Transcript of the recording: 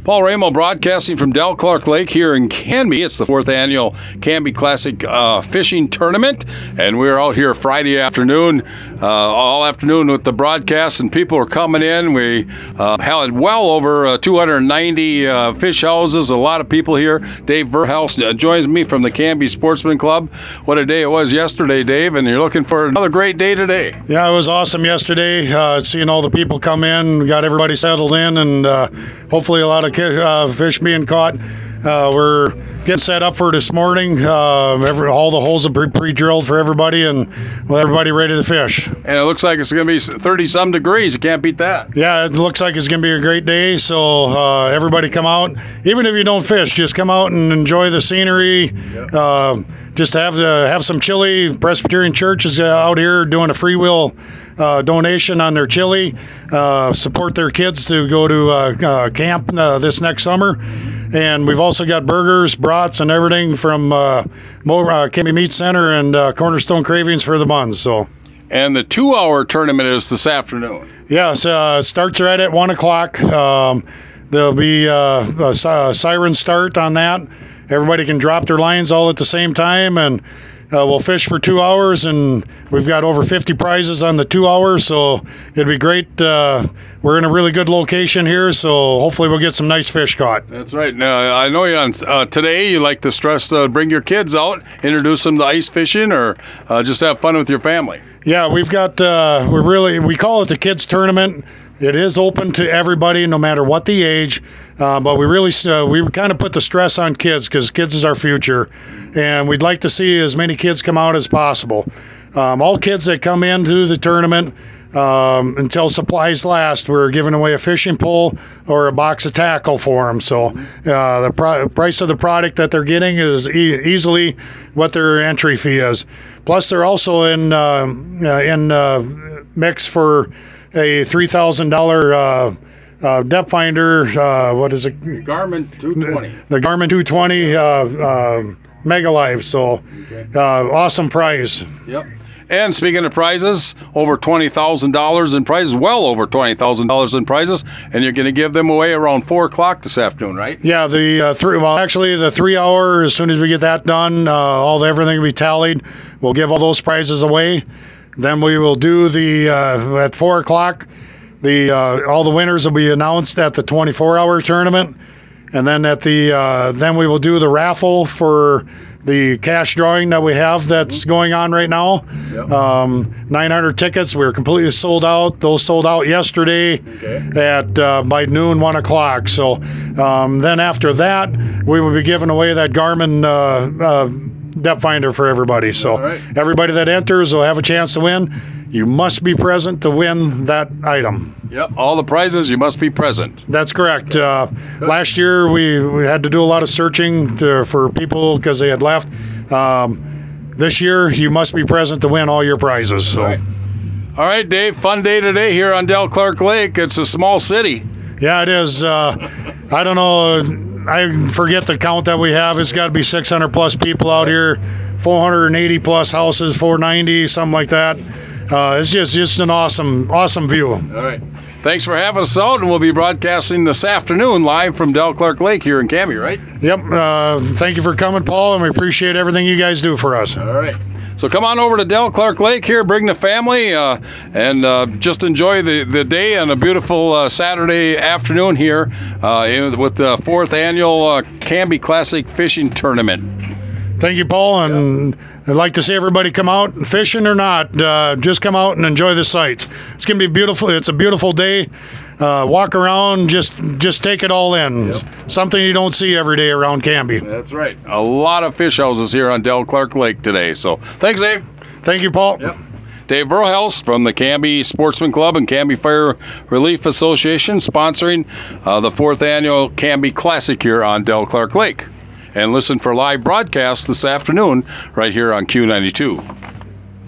Paul Ramo broadcasting from Del Clark Lake here in Canby. It's the 4th annual Canby Classic Fishing Tournament, and we're out here Friday afternoon, all afternoon with the broadcast, and people are coming in. We had well over 290 fish houses, a lot of people here. Dave Verhelst joins me from the Canby Sportsman Club. What a day it was yesterday, Dave, and you're looking for another great day today. Yeah, it was awesome yesterday, seeing all the people come in. We got everybody settled in, and hopefully a lot of fish being caught. We're getting set up for this morning. All the holes are pre-drilled for everybody, and everybody ready to fish. And it looks like it's going to be 30-some degrees. You can't beat that. Yeah, it looks like it's going to be a great day, so everybody come out. Even if you don't fish, just come out and enjoy the scenery. Yep. Just have some chili. Presbyterian Church is out here doing a free will donation on their chili. Support their kids to go to camp this next summer. And we've also got burgers, brats, and everything from Canby Meat Center and Cornerstone Cravings for the buns. And the 2-hour tournament is this afternoon. Yes, starts right at 1 o'clock. There'll be a siren start on that. Everybody can drop their lines all at the same time, and we'll fish for 2 hours, and we've got over 50 prizes on the 2 hours, so it'd be great. We're in a really good location here, so hopefully we'll get some nice fish caught. That's right. Now, I know today you like to stress bring your kids out, introduce them to ice fishing, or just have fun with your family. Yeah, we've got, we call it the kids tournament. It is open to everybody, no matter what the age, but we kind of put the stress on kids because kids is our future, and we'd like to see as many kids come out as possible. All kids that come into the tournament, until supplies last, we're giving away a fishing pole or a box of tackle for them. So the price of the product that they're getting is easily what their entry fee is. Plus, they're also in mix for a $3,000 depth finder. What is it? Garmin 220. The Garmin 220 Mega Live. So awesome prize. Yep. And speaking of prizes, over $20,000 in prizes, well over $20,000 in prizes, and you're going to give them away around 4 o'clock this afternoon, right? Yeah, the 3 hour, as soon as we get that done, everything will be tallied. We'll give all those prizes away. Then we will do at 4 o'clock, all the winners will be announced at the 24-hour tournament, and then then we will do the raffle for the cash drawing that we have that's going on right now. Yep. 900 tickets. We're completely sold out. Those sold out yesterday at by noon, 1 o'clock. So then after that, we will be giving away that Garmin depth finder for everybody. So everybody that enters will have a chance to win. You must be present to win that item. Yep, all the prizes, you must be present. That's correct. Last year, we had to do a lot of searching for people because they had left. This year, you must be present to win all your prizes. So. All right, Dave, fun day today here on Del Clark Lake. It's a small city. Yeah, it is. I don't know. I forget the count that we have. It's got to be 600-plus people out here, 480-plus houses, 490, something like that. It's just an awesome view. All right. Thanks for having us out, and we'll be broadcasting this afternoon live from Del Clark Lake here in Canby, right? Yep. Thank you for coming, Paul, and we appreciate everything you guys do for us. All right. So come on over to Del Clark Lake here, bring the family, and just enjoy the day on a beautiful Saturday afternoon here with the 4th annual Canby Classic Fishing Tournament. Thank you, Paul, and I'd like to see everybody come out, fishing or not, just come out and enjoy the sights. It's going to be beautiful. It's a beautiful day. Walk around, just take it all in. Yep. Something you don't see every day around Canby. That's right. A lot of fish houses here on Del Clark Lake today. So thanks, Dave. Thank you, Paul. Yep. Dave Verhelst from the Canby Sportsman Club and Canby Fire Relief Association sponsoring the 4th annual Canby Classic here on Del Clark Lake. And listen for live broadcasts this afternoon right here on Q92.